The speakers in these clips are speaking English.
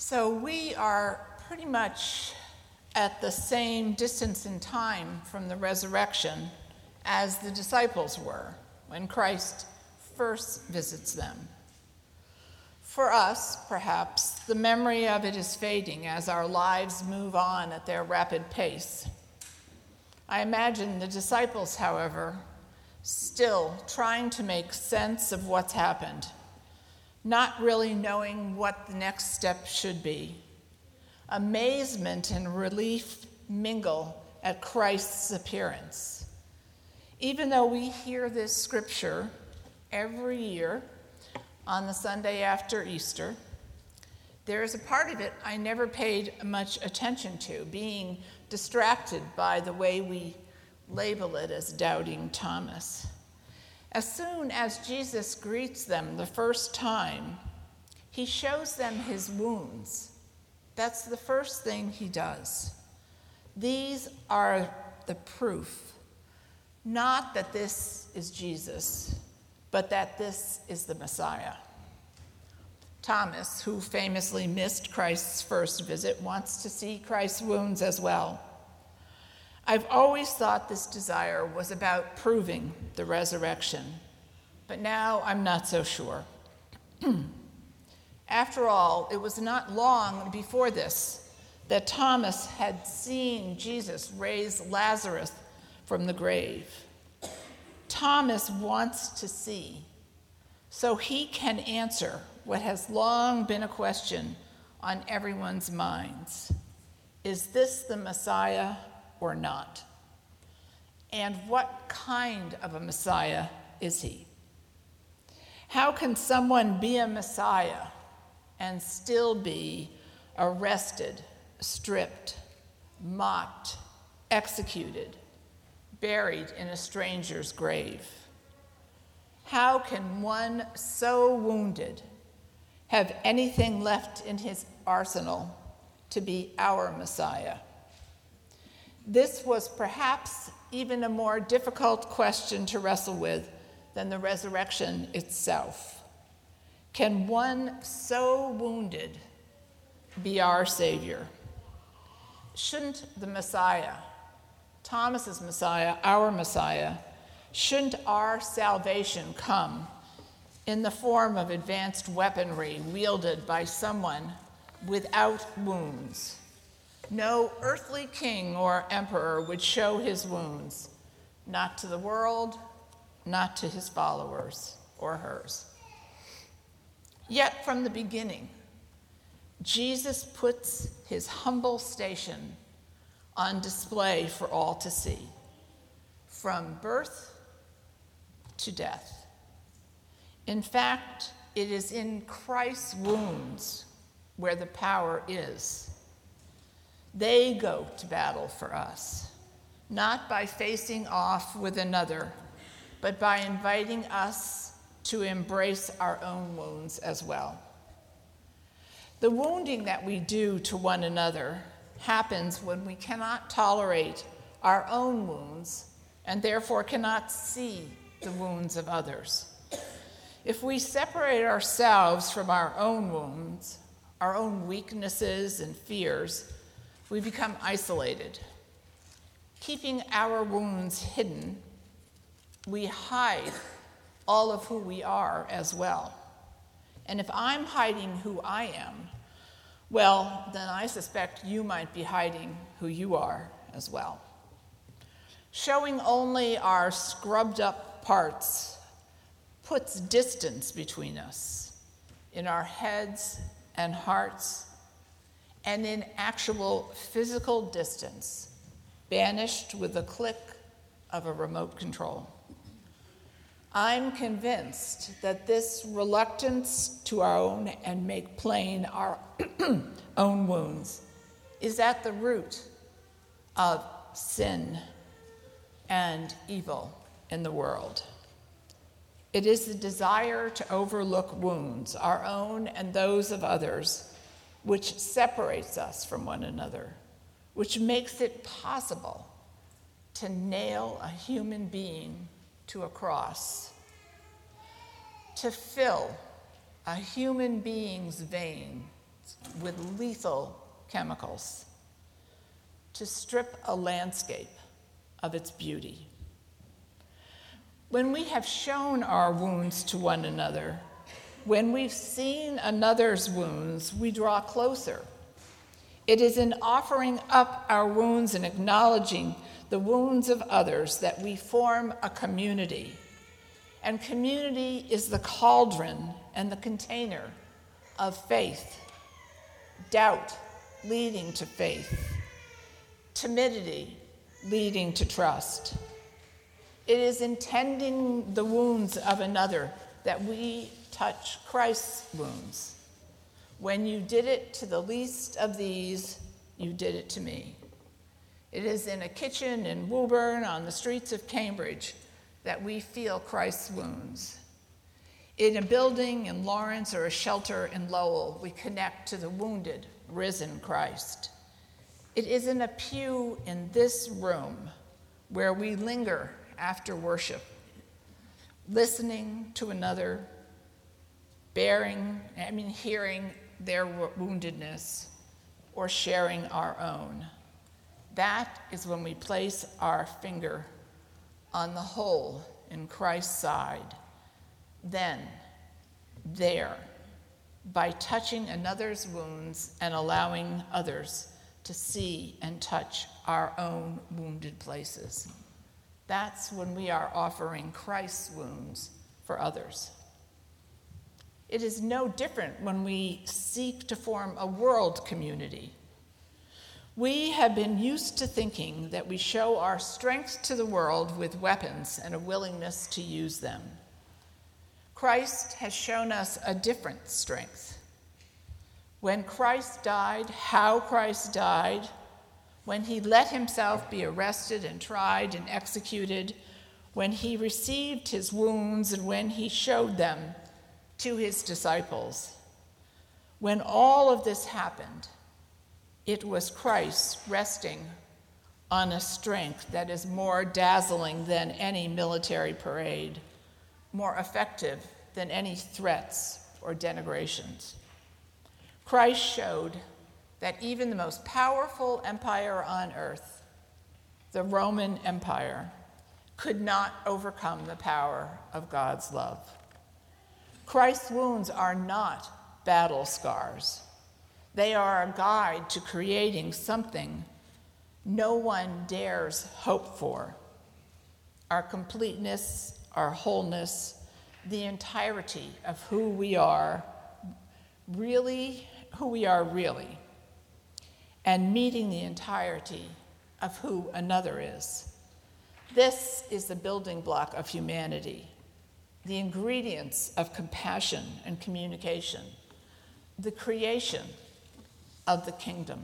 So we are pretty much at the same distance in time from the resurrection as the disciples were when Christ first visits them. For us, perhaps, the memory of it is fading as our lives move on at their rapid pace. I imagine the disciples, however, still trying to make sense of what's happened, not really knowing what the next step should be. Amazement and relief mingle at Christ's appearance. Even though we hear this scripture every year on the Sunday after Easter, there is a part of it I never paid much attention to, being distracted by the way we label it as doubting Thomas. As soon as Jesus greets them the first time, he shows them his wounds. That's the first thing he does. These are the proof, not that this is Jesus, but that this is the Messiah. Thomas, who famously missed Christ's first visit, wants to see Christ's wounds as well. I've always thought this desire was about proving the resurrection, but now I'm not so sure. After all, it was not long before this that Thomas had seen Jesus raise Lazarus from the grave. Thomas wants to see, so he can answer what has long been a question on everyone's minds. Is this the Messiah or not? And what kind of a Messiah is he? How can someone be a Messiah and still be arrested, stripped, mocked, executed, buried in a stranger's grave? How can one so wounded have anything left in his arsenal to be our Messiah? This was perhaps even a more difficult question to wrestle with than the resurrection itself. Can one so wounded be our Savior? Shouldn't the Messiah, Thomas's Messiah, our Messiah, shouldn't our salvation come in the form of advanced weaponry wielded by someone without wounds? No earthly king or emperor would show his wounds, not to the world, not to his followers or hers. Yet from the beginning, Jesus puts his humble station on display for all to see, from birth to death. In fact, it is in Christ's wounds where the power is. They go to battle for us, not by facing off with another, but by inviting us to embrace our own wounds as well. The wounding that we do to one another happens when we cannot tolerate our own wounds and therefore cannot see the wounds of others. If we separate ourselves from our own wounds, our own weaknesses and fears, we become isolated. Keeping our wounds hidden, we hide all of who we are as well. And if I'm hiding who I am, well, then I suspect you might be hiding who you are as well. Showing only our scrubbed up parts puts distance between us in our heads and hearts, and in actual physical distance, banished with a click of a remote control. I'm convinced that this reluctance to own and make plain our own wounds is at the root of sin and evil in the world. It is the desire to overlook wounds, our own and those of others, which separates us from one another, which makes it possible to nail a human being to a cross, to fill a human being's vein with lethal chemicals to strip a landscape of its beauty. When we have shown our wounds to one another, when we've seen another's wounds, we draw closer. It is in offering up our wounds and acknowledging the wounds of others that we form a community. And community is the cauldron and the container of faith. Doubt leading to faith. Timidity leading to trust. It is in tending the wounds of another that we touch Christ's wounds. When you did it to the least of these, you did it to me. It is in a kitchen in Woburn on the streets of Cambridge that we feel Christ's wounds. In a building in Lawrence or a shelter in Lowell, we connect to the wounded, risen Christ. It is in a pew in this room where we linger after worship, listening to another, hearing their woundedness, or sharing our own. That is when we place our finger on the hole in Christ's side. Then, there, by touching another's wounds and allowing others to see and touch our own wounded places. That's when we are offering Christ's wounds for others. It is no different when we seek to form a world community. We have been used to thinking that we show our strength to the world with weapons and a willingness to use them. Christ has shown us a different strength. When Christ died, how Christ died, when he let himself be arrested and tried and executed, when he received his wounds and when he showed them to his disciples. When all of this happened, it was Christ resting on a strength that is more dazzling than any military parade, more effective than any threats or denigrations. Christ showed that even the most powerful empire on earth, the Roman Empire, could not overcome the power of God's love. Christ's wounds are not battle scars. They are a guide to creating something no one dares hope for. Our completeness, our wholeness, the entirety of who we are really, and meeting the entirety of who another is. This is the building block of humanity, the ingredients of compassion and communication, the creation of the kingdom.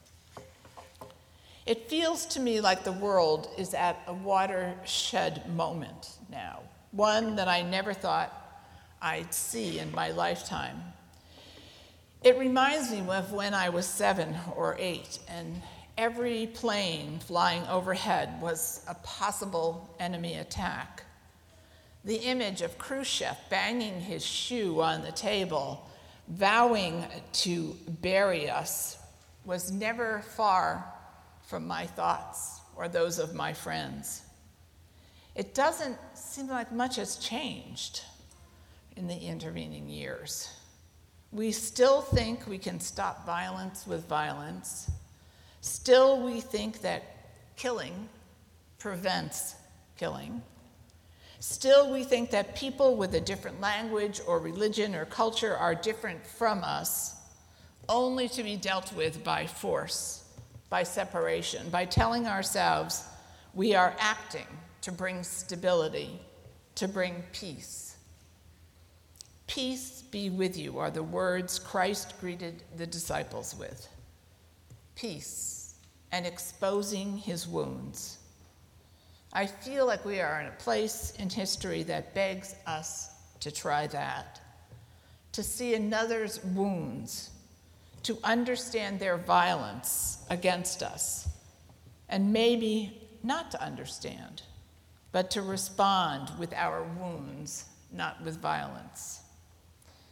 It feels to me like the world is at a watershed moment now, one that I never thought I'd see in my lifetime. It reminds me of when I was 7 or 8, and every plane flying overhead was a possible enemy attack. The image of Khrushchev banging his shoe on the table, vowing to bury us, was never far from my thoughts or those of my friends. It doesn't seem like much has changed in the intervening years. We still think we can stop violence with violence. Still, we think that killing prevents killing. Still, we think that people with a different language or religion or culture are different from us, only to be dealt with by force, by separation, by telling ourselves we are acting to bring stability, to bring peace. Peace be with you are the words Christ greeted the disciples with. Peace, and exposing his wounds. I feel like we are in a place in history that begs us to try that, to see another's wounds, to understand their violence against us, and maybe not to understand, but to respond with our wounds, not with violence.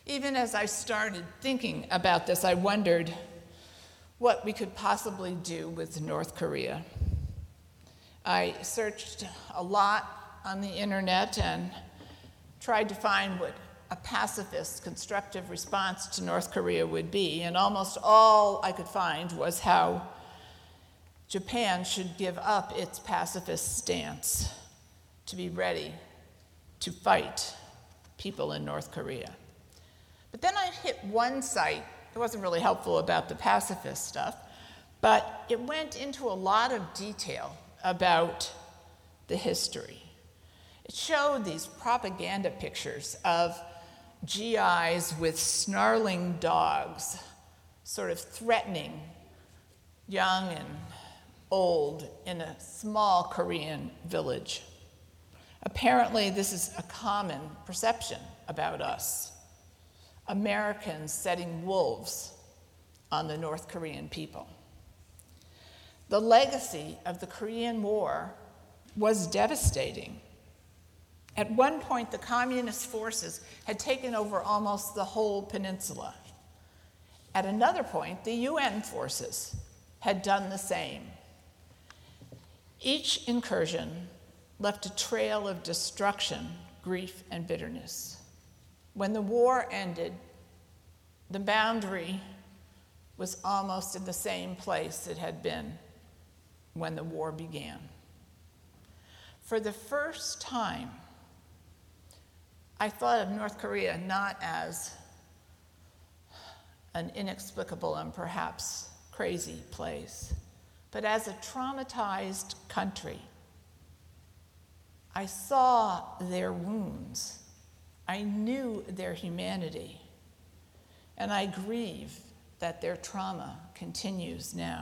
Even as I started thinking about this, I wondered what we could possibly do with North Korea. I searched a lot on the internet and tried to find what a pacifist, constructive response to North Korea would be, and almost all I could find was how Japan should give up its pacifist stance to be ready to fight people in North Korea. But then I hit one site. It wasn't really helpful about the pacifist stuff, but it went into a lot of detail about the history. It showed these propaganda pictures of GIs with snarling dogs, sort of threatening young and old in a small Korean village. Apparently, this is a common perception about us. Americans setting wolves on the North Korean people. The legacy of the Korean War was devastating. At one point, the communist forces had taken over almost the whole peninsula. At another point, the UN forces had done the same. Each incursion left a trail of destruction, grief, and bitterness. When the war ended, the boundary was almost in the same place it had been when the war began. For the first time, I thought of North Korea not as an inexplicable and perhaps crazy place, but as a traumatized country. I saw their wounds. I knew their humanity, and I grieve that their trauma continues now.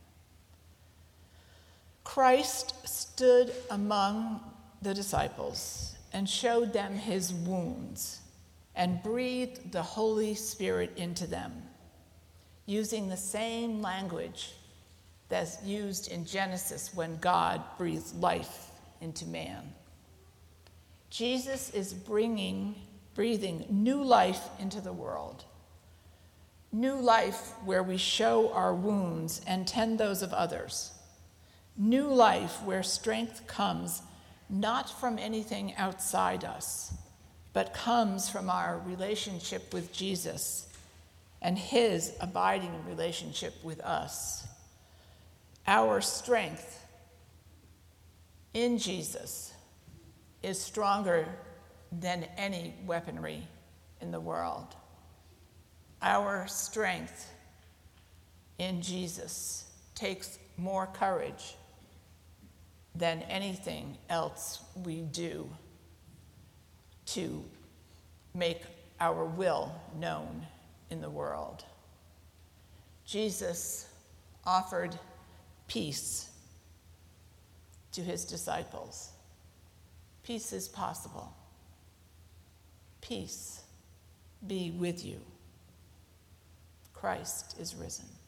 Christ stood among the disciples and showed them his wounds and breathed the Holy Spirit into them, using the same language that's used in Genesis when God breathed life into man. Jesus is breathing new life into the world. New life where we show our wounds and tend those of others. New life where strength comes not from anything outside us, but comes from our relationship with Jesus and his abiding relationship with us. Our strength in Jesus is stronger than any weaponry in the world. Our strength in Jesus takes more courage than anything else we do to make our will known in the world. Jesus offered peace to his disciples. Peace is possible. Peace be with you. Christ is risen.